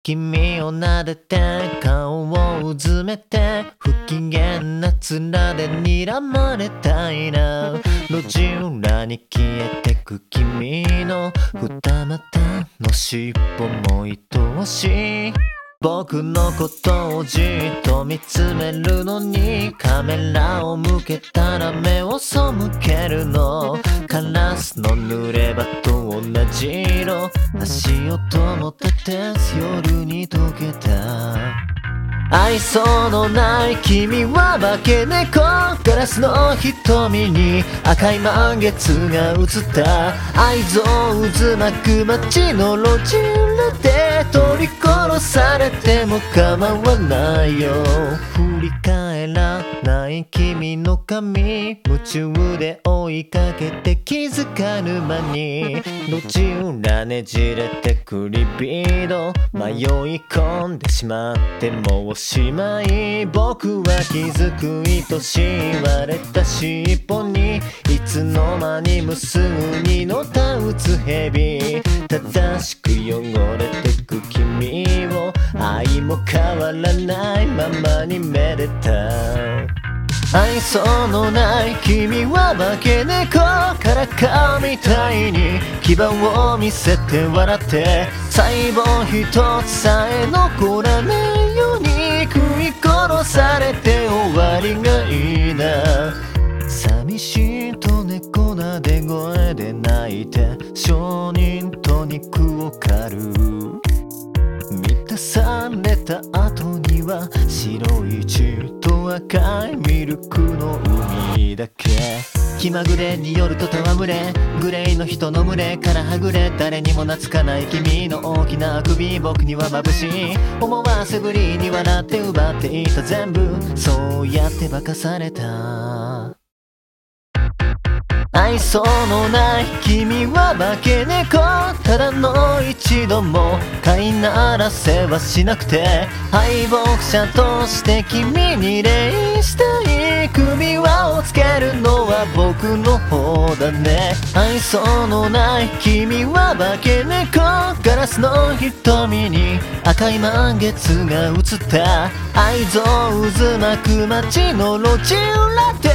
君を撫でて顔をうずめて不機嫌な面で睨まれたいな。路地裏に消えてく君の二股の尻尾も愛おしい。僕のことをじっと見つめるのにカメラを向けたら目を背けるの。カラスの濡れ場と同じ色、足音も立てず夜に溶けた。愛想のない君は化け猫、ガラスの瞳に赤い満月が映った。愛憎渦巻く街の路地裏で取り殺されても構わないよ。振り返らない君の髪、夢中で追いかけて気づかぬ間に路地裏ねじれてくリビド迷い込んでしまってもうおしまい。僕は気づく愛しい割れた尻尾にいつの間に無数にのたうつ蛇。正しく汚れてく君を愛も変わらないままにめでた。愛想のない君は化け猫、からかみたいに牙を見せて笑って細胞一つさえ残らないように食い殺されて終わりがいいな。寂しいと猫なで声で泣いて証人と肉を狩る。満たされた後には白い血と赤いミルクの海だけ。気まぐれに夜と戯れグレーの人の群れからはぐれ誰にも懐かない君の大きな首、僕には眩しい。思わせぶりに笑って奪っていた全部、そうやって化かされた。愛想のない君は化け猫、ただの一度も飼いならせはしなくて敗北者として君に礼したい。首輪をつけるのは僕の方だね。愛想のない君は化け猫、ガラスの瞳に赤い満月が映った。愛憎渦巻く街の路地裏で